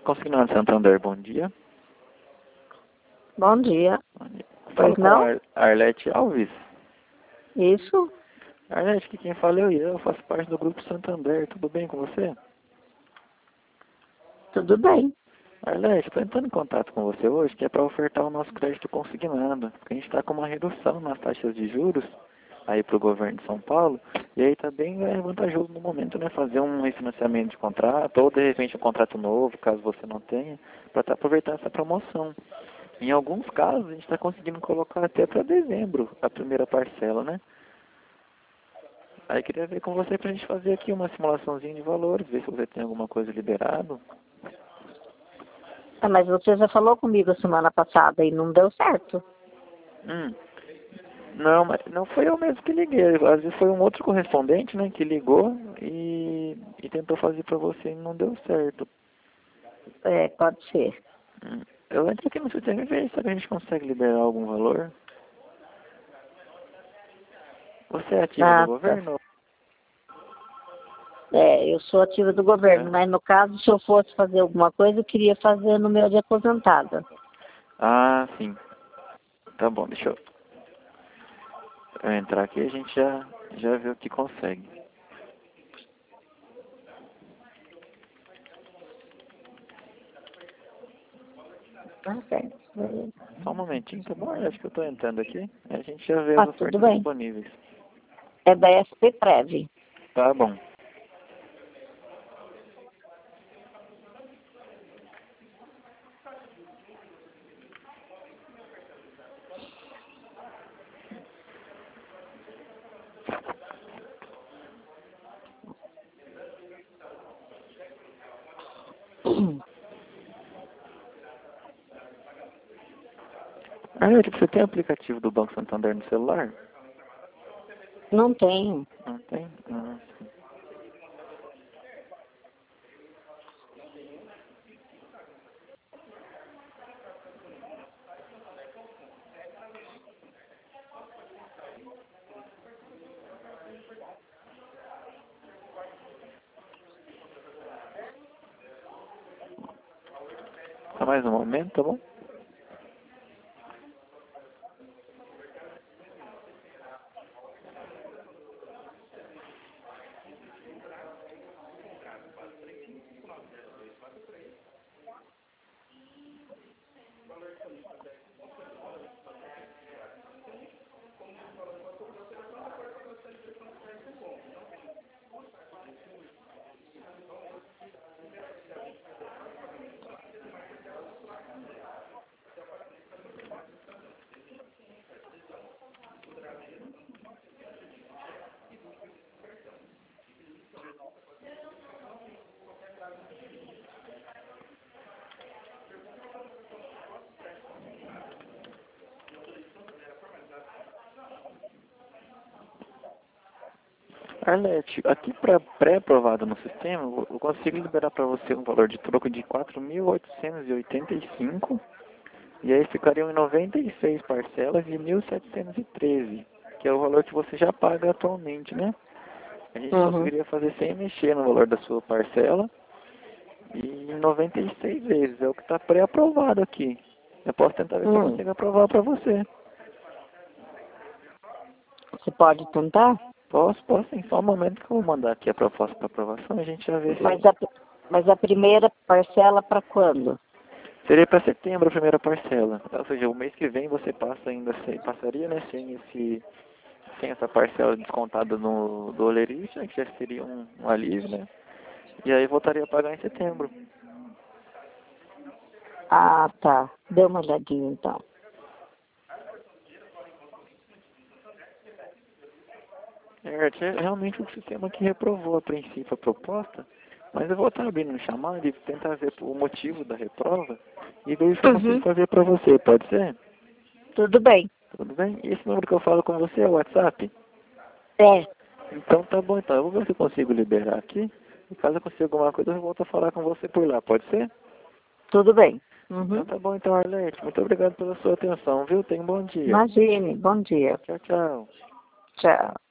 Consignado Santander, bom dia. Bom dia. Bom dia. Pois Falo com não? a Arlete Alves. Isso? Arlete, que quem fala é eu faço parte do Grupo Santander. Tudo bem com você? Tudo bem. Arlete, estou entrando em contato com você hoje, que é para ofertar o nosso crédito consignado. Porque a gente está com uma redução nas taxas de juros aí para o governo de São Paulo. E aí está bem vantajoso no momento, né? Fazer um refinanciamento de contrato, ou de repente um contrato novo, caso você não tenha, para estar aproveitando essa promoção. Em alguns casos, a gente está conseguindo colocar até para dezembro a primeira parcela, né? Aí queria ver com você para a gente fazer aqui uma simulaçãozinha de valores, ver se você tem alguma coisa liberado. Ah, mas você já falou comigo a semana passada e não deu certo. Não, mas não foi eu mesmo que liguei. Às vezes foi um outro correspondente, né, que ligou e tentou fazer para você e não deu certo. É, pode ser. Eu entro aqui no sistema e vejo se a gente consegue liberar algum valor. Você é ativa do Ah, tá. governo? É, eu sou ativa do governo, É. mas no caso, se eu fosse fazer alguma coisa, eu queria fazer no meu de aposentada. Ah, sim. Tá bom, deixa eu entrar aqui e a gente já vê o que consegue. Tá certo. Só um momentinho, tá bom? Eu acho que eu tô entrando aqui. A gente já vê Ah, as tudo ofertas bem. disponíveis. É da SP Prev. Tá bom. Arlete, você tem aplicativo do Banco Santander no celular? Não tenho. Não tem? Ah, sim. Só mais um momento, tá bom? Arlete, aqui para pré-aprovado no sistema, eu consigo liberar para você um valor de troco de 4.885 e aí ficariam em 96 parcelas de 1.713, que é o valor que você já paga atualmente, né? A gente Uhum. conseguiria fazer sem mexer no valor da sua parcela e em 96 vezes, é o que está pré-aprovado aqui. Eu posso tentar ver se eu Hum. consigo aprovar para você. Você pode tentar? Posso sim, só um momento que eu vou mandar aqui a proposta para aprovação e a gente já vê Mas se... a primeira parcela para quando? Seria para setembro a primeira parcela. Ou seja, o mês que vem você passa ainda passaria, né, sem essa parcela descontada do olerite, né, que já seria um alívio, né? E aí voltaria a pagar em setembro. Ah, tá. Dê uma olhadinha então. É realmente o sistema que reprovou a princípio a proposta, mas eu vou estar abrindo um chamado e tentar ver o motivo da reprova e ver se eu consigo Uhum. fazer para você, pode ser? Tudo bem. Tudo bem? E esse número que eu falo com você é o WhatsApp? É, Então tá bom, então. Eu vou ver se eu consigo liberar aqui. E caso eu consiga alguma coisa, eu volto a falar com você por lá, pode ser? tudo bem. Então Uhum. tá bom, então, Arlete. Muito obrigado pela sua atenção, viu? Tenha um bom dia. Imagine. Bom dia. Tchau, tchau. Tchau.